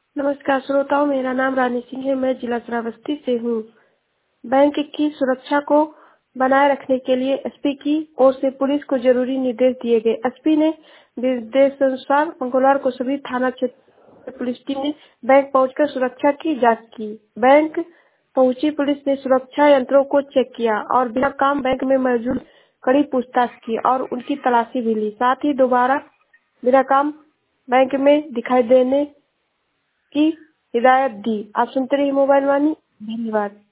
नमस्कार श्रोताओं, मेरा नाम रानी सिंह है। मैं जिला श्रावस्ती से हूँ। बैंक की सुरक्षा को बनाए रखने के लिए एसपी की ओर से पुलिस को जरूरी निर्देश दिए गए। एसपी ने निर्देशानुसार मंगलवार को सभी थाना क्षेत्र पुलिस टीम ने बैंक पहुंचकर सुरक्षा की जांच की। बैंक पहुंची पुलिस ने सुरक्षा यंत्रों को चेक किया और बिना काम बैंक में मौजूद कड़ी पूछताछ की और उनकी तलाशी भी ली। साथ ही दोबारा बिना काम बैंक में दिखाई देने की हिदायत दी। आप सुनते रहिए मोबाइल वाणी। धन्यवाद।